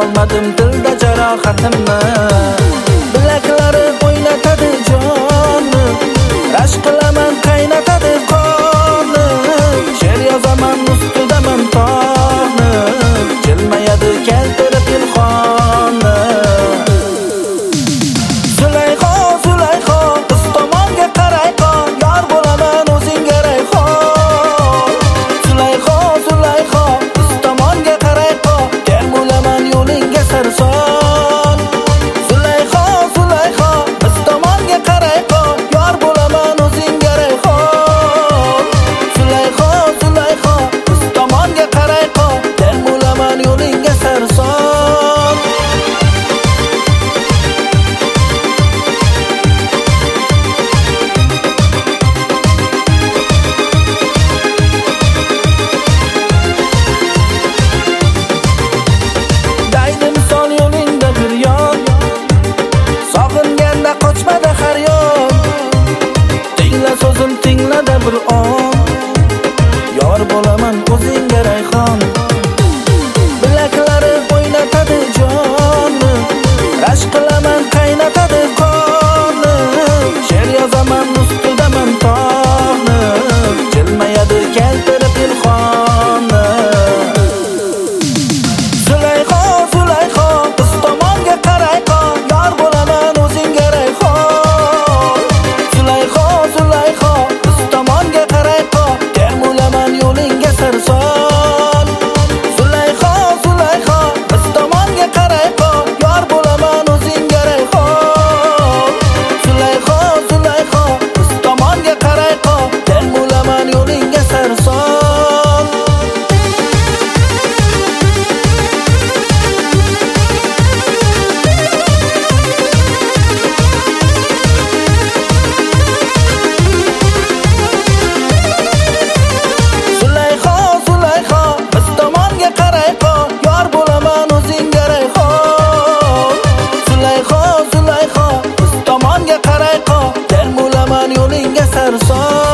Aytolmadim dilda jarohatimni. Bilaklari o'ynatadi jonni, rashk qilaman qaynatadi qonni. She'r yozaman ustidaman tog'ni, jilmayadi keltirib ilhomni. Zulayxo, Zulayxo, biz tomonga qaray qon, yor bo'laman o'zingga rayhon. Zulayxo, Zulayxo, biz tomonga qaray qon, termulaman yo'lingga sarson. Zulayxo, Zulayxo, biz tomonga qaray qon, yor bo'laman o'zingga rayhon. Zulayxo, Zulayxo, biz tomonga qaray qon, termulaman yo'lingga sarson. Daydi misol yo'lingda bir yon, sog'inganda qochmada har yon. Tingla so'zim, tinglada bir on, yor bo'laman o'zingga rayhon. Bilaklari o'ynatadi jonni, rashk qilaman qaynatadi qonni. She'r yozaman ustidaman tog'ni, jilmayadi keltirib ilhomni. Zulayxo, Zulayxo, biz tomonga qaray qon, yor bo'laman o'zingga rayhon. Zulayxo, Zulayxo, biz tomonga qaray qon, termulaman yo'lingga sarson. Zulayxo, Zulayxo, biz tomonga qaray qon, yor bo'laman o'zingga rayhon. Zulayxo, Zulayxo, biz tomonga qaray qon, termulaman yo'lingga sarson. Zulayxo, Zulayxo, biz tomonga qaray qon, yor bo'laman o'zingga rayhon. Zulayxo, Zulayxo, biz tomonga qaray qon, termulaman yo'lingga sarson.